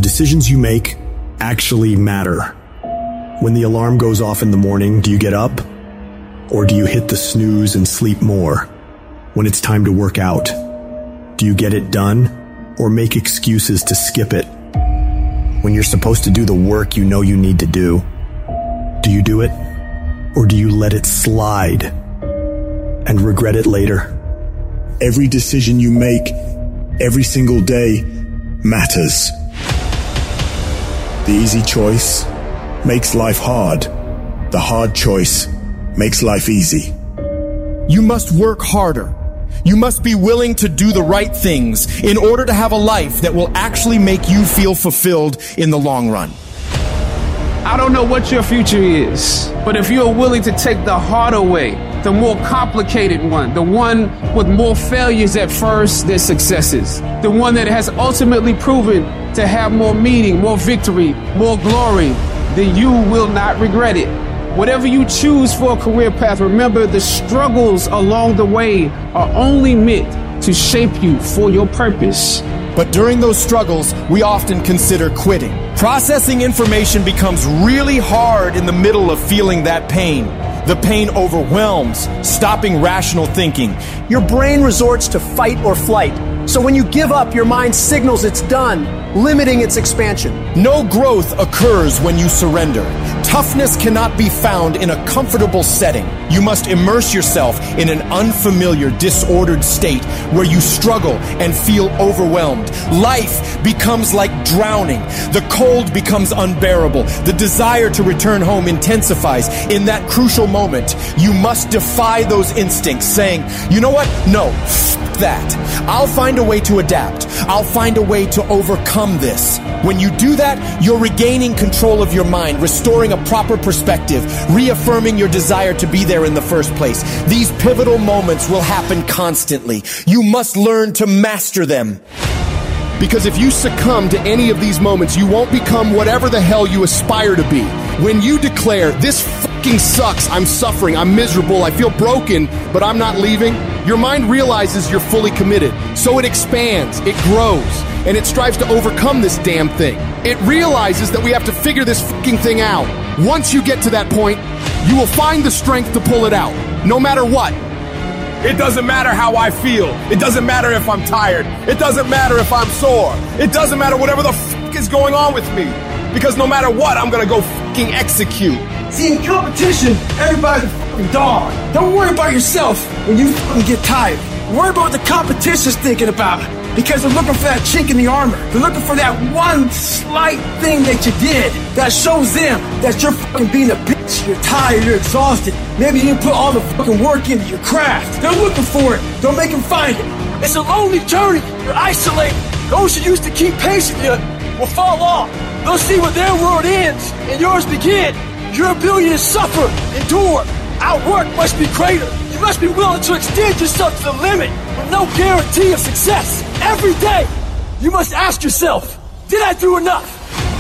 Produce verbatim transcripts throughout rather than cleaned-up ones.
decisions you make actually matter? When the alarm goes off in the morning, do you get up? Or do you hit the snooze and sleep more? When it's time to work out, do you get it done or make excuses to skip it? When you're supposed to do the work you know you need to do, do you do it? Or do you let it slide and regret it later? Every decision you make, every single day, matters. The easy choice makes life hard. The hard choice makes life easy. You must work harder. You must be willing to do the right things in order to have a life that will actually make you feel fulfilled in the long run. I don't know what your future is, but if you're willing to take the harder way, the more complicated one, the one with more failures at first than successes, the one that has ultimately proven to have more meaning, more victory, more glory, then you will not regret it. Whatever you choose for a career path, remember the struggles along the way are only meant to shape you for your purpose. But during those struggles, we often consider quitting. Processing information becomes really hard in the middle of feeling that pain. The pain overwhelms, stopping rational thinking. Your brain resorts to fight or flight. So when you give up, your mind signals it's done, limiting its expansion. No growth occurs when you surrender. Toughness cannot be found in a comfortable setting. You must immerse yourself in an unfamiliar, disordered state where you struggle and feel overwhelmed. Life becomes like drowning. The cold becomes unbearable. The desire to return home intensifies. In that crucial moment, you must defy those instincts, saying, you know what? No, f*** that. I'll find a way to adapt. I'll find a way to overcome this. When you do that, you're regaining control of your mind, restoring a proper perspective, reaffirming your desire to be there in the first place. These pivotal moments will happen constantly. You must learn to master them. Because if you succumb to any of these moments, you won't become whatever the hell you aspire to be. When you declare, this fucking sucks, I'm suffering, I'm miserable, I feel broken, but I'm not leaving, your mind realizes you're fully committed. So it expands, it grows, and it strives to overcome this damn thing. It realizes that we have to figure this fucking thing out. Once you get to that point, you will find the strength to pull it out, no matter what. It doesn't matter how I feel. It doesn't matter if I'm tired. It doesn't matter if I'm sore. It doesn't matter whatever the fuck is going on with me. Because no matter what, I'm gonna go fucking execute. See, in competition, everybody's a fucking dog. Don't worry about yourself when you fucking get tired. Worry about what the competition's thinking about. Because they're looking for that chink in the armor. They're looking for that one slight thing that you did that shows them that you're fucking being a bitch. You're tired, you're exhausted. Maybe you didn't put all the fucking work into your craft. They're looking for it. Don't make them find it. It's a lonely journey. You're isolated. Those who used to keep pace with you will fall off. They'll see where their world ends and yours begin. Your ability to suffer, endure, outwork must be greater. You must be willing to extend yourself to the limit with no guarantee of success. Every day, you must ask yourself, did I do enough?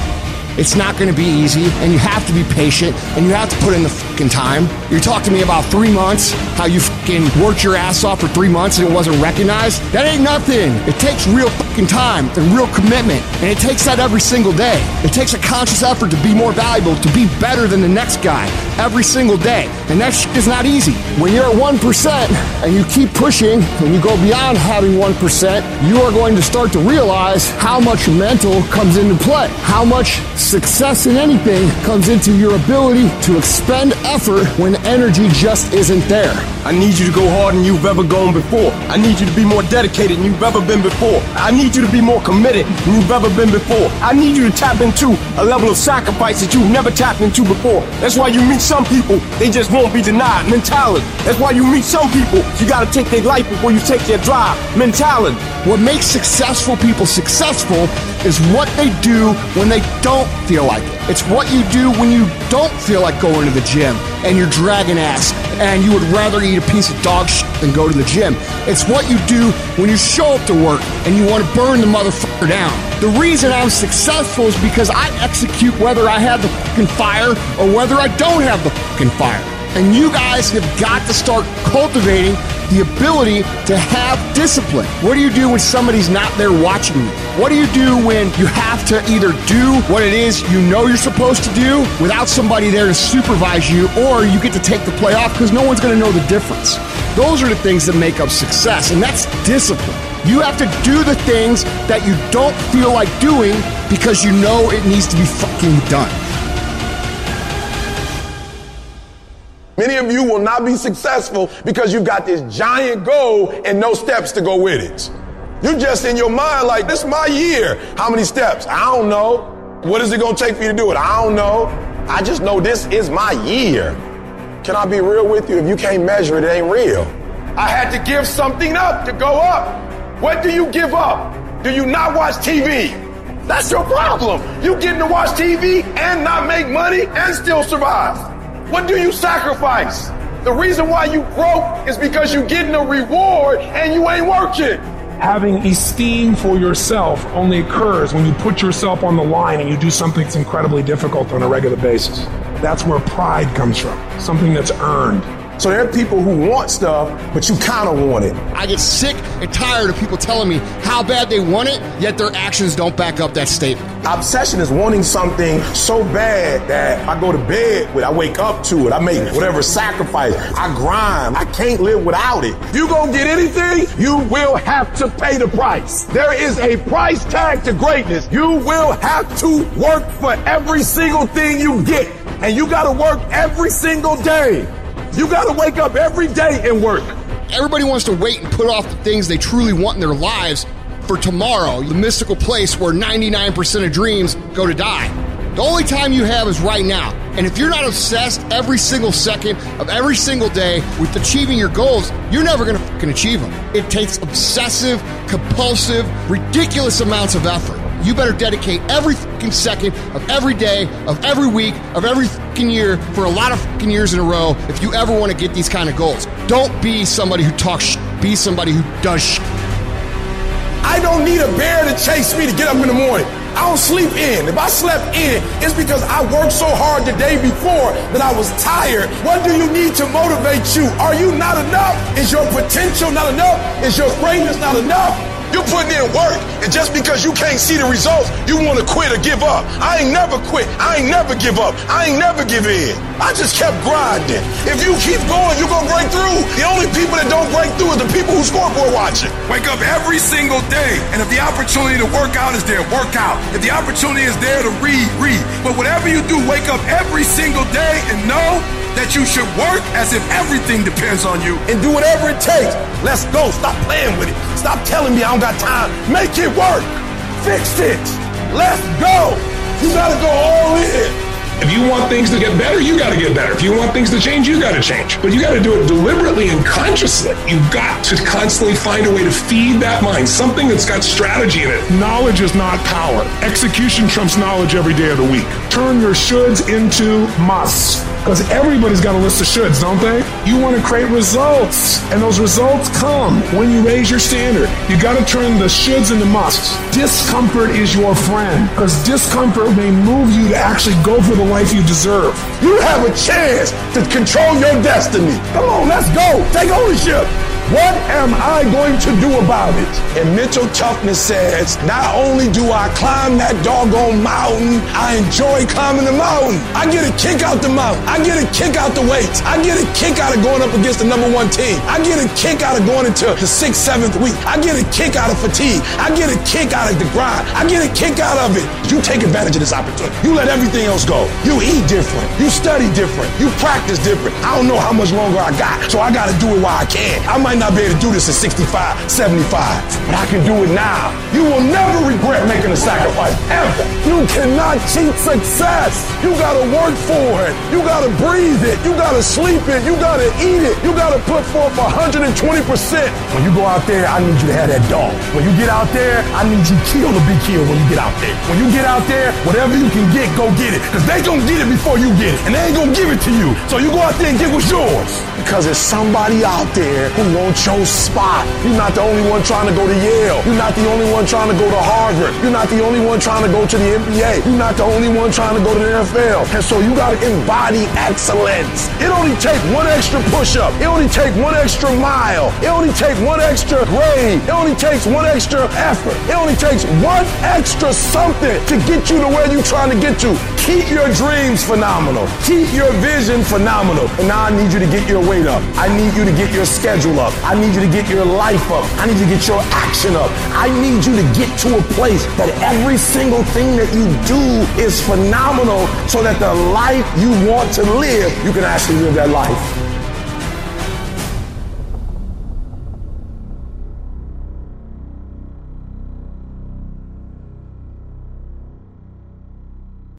It's not going to be easy, and you have to be patient, and you have to put in the fucking time. You talked to me about three months, how you fucking worked your ass off for three months and it wasn't recognized. That ain't nothing. It takes real fucking time and real commitment, and it takes that every single day. It takes a conscious effort to be more valuable, to be better than the next guy every single day, and that shit is not easy. When you're at one percent and you keep pushing and you go beyond having one percent, you are going to start to realize how much mental comes into play, how much success in anything comes into your ability to expend effort when energy just isn't there. I need you to go harder than you've ever gone before. I need you to be more dedicated than you've ever been before. I need you to be more committed than you've ever been before. I need you to tap into a level of sacrifice that you've never tapped into before. That's why you meet some people, they just won't be denied mentality. That's why you meet some people, you gotta take their life before you take their drive mentality. What makes successful people successful is what they do when they don't feel like it. It's what you do when you don't feel like going to the gym and you're dragging ass and you would rather eat a piece of dog shit than go to the gym. It's what you do when you show up to work and you want to burn the motherfucker down. The reason I'm successful is because I execute whether I have the fucking fire or whether I don't have the fucking fire. And you guys have got to start cultivating the ability to have discipline. What do you do when somebody's not there watching you? What do you do when you have to either do what it is you know you're supposed to do without somebody there to supervise you, or you get to take the play off because no one's going to know the difference? Those are the things that make up success, and that's discipline. You have to do the things that you don't feel like doing because you know it needs to be fucking done. Many of you will not be successful because you've got this giant goal and no steps to go with it. You're just in your mind like, this is my year. How many steps? I don't know. What is it going to take for you to do it? I don't know. I just know this is my year. Can I be real with you? If you can't measure it, it ain't real. I had to give something up to go up. What do you give up? Do you not watch T V? That's your problem. You getting to watch T V and not make money and still survive. What do you sacrifice? The reason why you broke is because you're getting a reward and you ain't working. Having esteem for yourself only occurs when you put yourself on the line and you do something that's incredibly difficult on a regular basis. That's where pride comes from, something that's earned. So there are people who want stuff, but you kind of want it. I get sick and tired of people telling me how bad they want it, yet their actions don't back up that statement. Obsession is wanting something so bad that I go to bed with, I wake up to it, I make whatever sacrifice, I grind, I can't live without it. If you gonna get anything, you will have to pay the price. There is a price tag to greatness. You will have to work for every single thing you get, and you gotta work every single day. You gotta wake up every day and work. Everybody wants to wait and put off the things they truly want in their lives for tomorrow, the mystical place where ninety-nine percent of dreams go to die. The only time you have is right now. And if you're not obsessed every single second of every single day with achieving your goals, you're never gonna fucking achieve them. It takes obsessive, compulsive, ridiculous amounts of effort. You better dedicate every fucking second of every day, of every week, of every fucking year for a lot of fucking years in a row if you ever want to get these kind of goals. Don't be somebody who talks shit. Be somebody who does shit. I don't need a bear to chase me to get up in the morning. I don't sleep in. If I slept in, it's because I worked so hard the day before that I was tired. What do you need to motivate you? Are you not enough? Is your potential not enough? Is your greatness not enough? You're putting in work, and just because you can't see the results, you want to quit or give up. I ain't never quit. I ain't never give up. I ain't never give in. I just kept grinding. If you keep going, you're going to break through. The only people that don't break through are the people who scoreboard watching. Wake up every single day, and if the opportunity to work out is there, work out. If the opportunity is there to read, read. But whatever you do, wake up every single day and know that you should work as if everything depends on you and do whatever it takes. Let's go. Stop playing with it. Stop telling me I don't got time. Make it work. Fix it. Let's go. You got to go all in. If you want things to get better, you got to get better. If you want things to change, you got to change. But you got to do it deliberately and consciously. You've got to constantly find a way to feed that mind, something that's got strategy in it. Knowledge is not power. Execution trumps knowledge every day of the week. Turn your shoulds into musts. Because everybody's got a list of shoulds, don't they? You want to create results. And those results come when you raise your standard. You got to turn the shoulds into musts. Discomfort is your friend. Because discomfort may move you to actually go for the life you deserve. You have a chance to control your destiny. Come on, let's go. Take ownership. What am I going to do about it? And mental toughness says, not only do I climb that doggone mountain, I enjoy climbing the mountain. I get a kick out the mountain. I get a kick out the weights. I get a kick out of going up against the number one team. I get a kick out of going into the sixth, seventh week. I get a kick out of fatigue. I get a kick out of the grind. I get a kick out of it. You take advantage of this opportunity. You let everything else go. You eat different. You study different. You practice different. I don't know how much longer I got, so I got to do it while I can. I might not be able to do this at sixty-five, seventy-five, but I can do it now. You will never regret making a sacrifice, ever. You cannot cheat success. You gotta work for it. You gotta breathe it. You gotta sleep it. You gotta eat it. You gotta put forth one hundred twenty percent. When you go out there, I need you to have that dog. When you get out there, I need you kill to be killed when you get out there. When you get out there, whatever you can get, go get it. Because they gonna get it before you get it. And they ain't gonna give it to you. So you go out there and get what's yours. Because there's somebody out there who wants your spot. You're not the only one trying to go to Yale. You're not the only one trying to go to Harvard. You're not not the only one trying to go to the N B A. You're not the only one trying to go to the N F L. And so you got to embody excellence. It only takes one extra push-up. It only takes one extra mile. It only takes one extra grade. It only takes one extra effort. It only takes one extra something to get you to where you're trying to get to. Keep your dreams phenomenal. Keep your vision phenomenal. And now I need you to get your weight up. I need you to get your schedule up. I need you to get your life up. I need you to get your action up. I need you to get to a place that every single thing that you do is phenomenal so that the life you want to live, you can actually live that life.